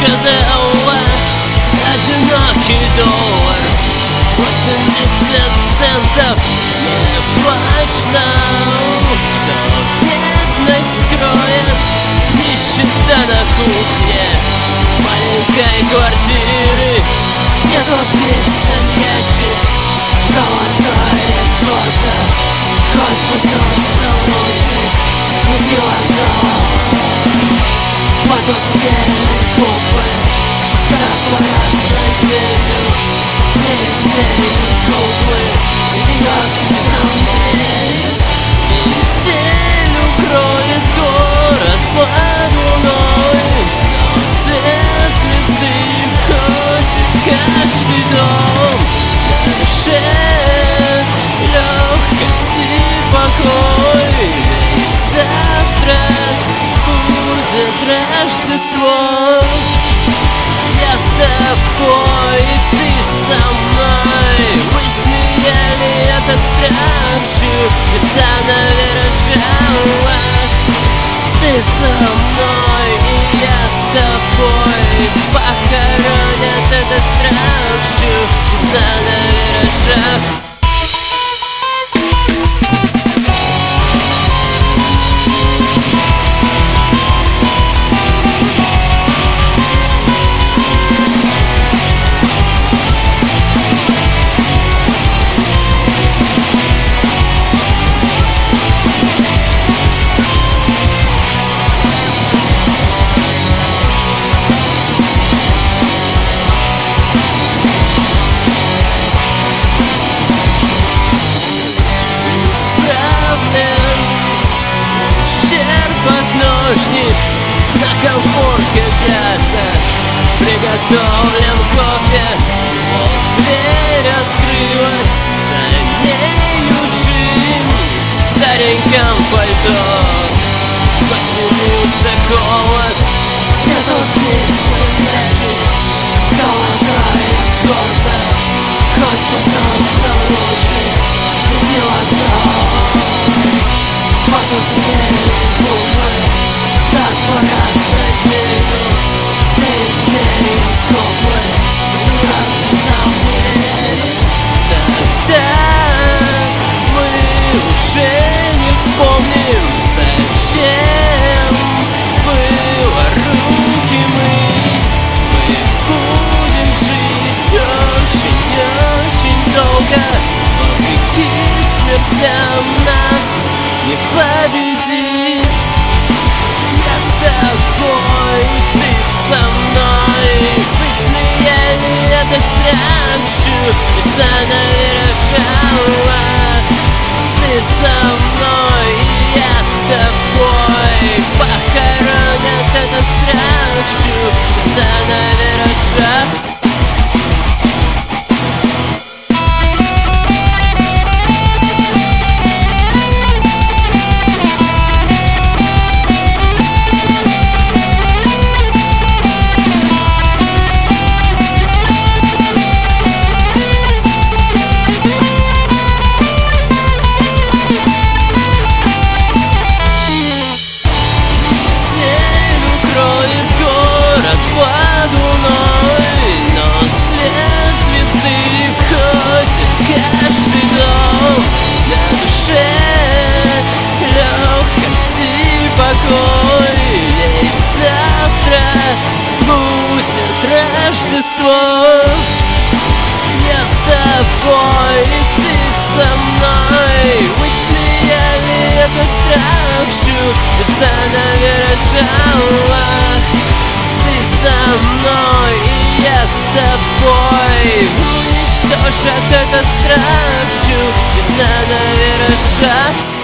дала одинокий доллар, 80 центов. Не плачь нам, но бедность скроет нищета на кухне маленькой квартиры. Нету песен ящик, голодает сколько, хоть пустился лучше, светила дом. Потускнели губы, корпоратной дверью, здесь губы, ее снами. Метель укроет город под луной, но свет звезды входит в каждый дом. На душе легкость и покой, ведь завтра будет Рождество. Я с тобой, ты со мной. Мы сняли этот страх, чудеса на виражах. Ты со мной, и я с тобой. Похоронят этот страх, чудеса на виражах. Ножниц на комфорке мяса, приготовлен кофе. Вот дверь открылась, за нею Джим в стареньком пальто. Поселился голод, нету песен ящик, голодает сколько, хоть пустился лучше, светила дом. Потускнели губы, корпоратной дверью, здесь губы, разом дверь. Тогда мы уже не вспомним, зачем было руки мыть. Мы будем жить очень-очень долго, вопреки смертям нас не победить. Я с тобой, ты со мной. Мы смеяли этот страх, чудеса на виражах. Ты со мной, и я с тобой. Похоронят этот страх, чудеса на виражах. Легкость и покой, ведь завтра будет Рождество. Я с тобой, ты со мной. Мы смеяли этот страх, чудеса на виражах. Ты со мной, и я с тобой. Уничтожат этот страх, чудеса на виражах.